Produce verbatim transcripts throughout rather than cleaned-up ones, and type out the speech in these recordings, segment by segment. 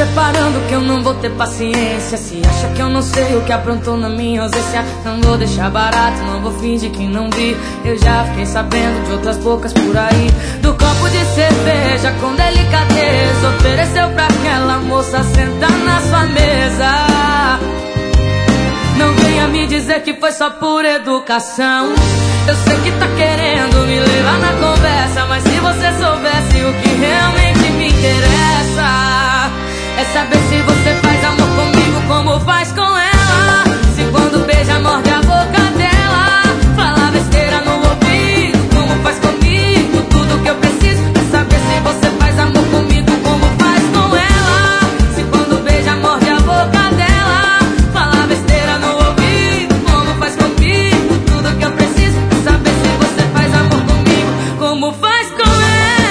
preparando que eu não vou ter paciência. Se acha que eu não sei o que aprontou na minha ausência, não vou deixar barato, não vou fingir que não vi. Eu já fiquei sabendo de outras bocas por aí, do copo de cerveja com delicadeza ofereceu pra aquela moça sentar na sua mesa. Não venha me dizer que foi só por educação. Eu sei que tá querendo me levar na conversa, mas se você soubesse o que realmente me interessa, é saber se você faz amor comigo como faz com ela. Se quando beija morde a boca dela, fala besteira no ouvido como faz comigo. Tudo que eu preciso é saber se você faz amor comigo como faz com ela. Se quando beija morde a boca dela, fala besteira no ouvido como faz comigo. Tudo que eu preciso é saber se você faz amor comigo como faz com ela.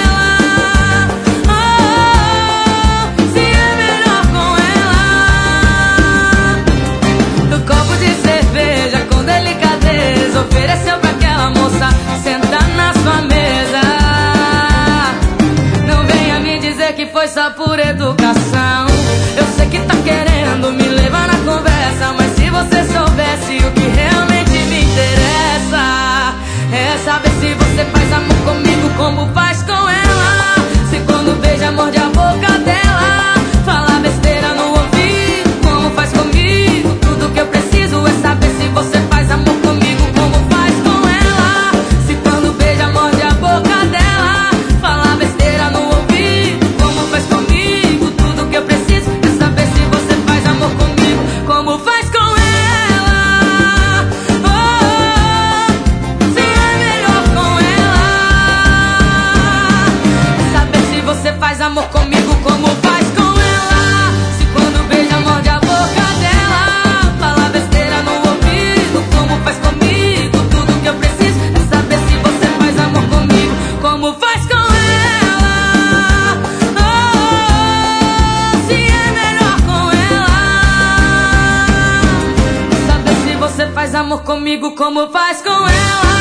Ofereceu pra aquela moça sentar na sua mesa. Não venha me dizer que foi só por educação. Eu sei que tá querendo me levar na conversa, mas se você soubesse o que realmente me interessa, é saber se você faz amor comigo como faz com ela. Se quando beija morde a boca dela, fala besteira no ouvido como faz comigo. Tudo que eu preciso é saber se você faz amor comigo como faz com ela. Se quando beija morde a boca dela, fala besteira no ouvido como faz comigo. Tudo que eu preciso é saber se você faz amor comigo como faz com ela. Oh, se é melhor com ela, é saber se você faz amor comigo como faz com ela. Se quando beija morde a boca dela, fala besteira no ouvido como faz comigo. Tudo que eu preciso é saber se você faz amor comigo como faz com ela. Oh, se é melhor com ela, saber se você faz amor comigo como faz com ela.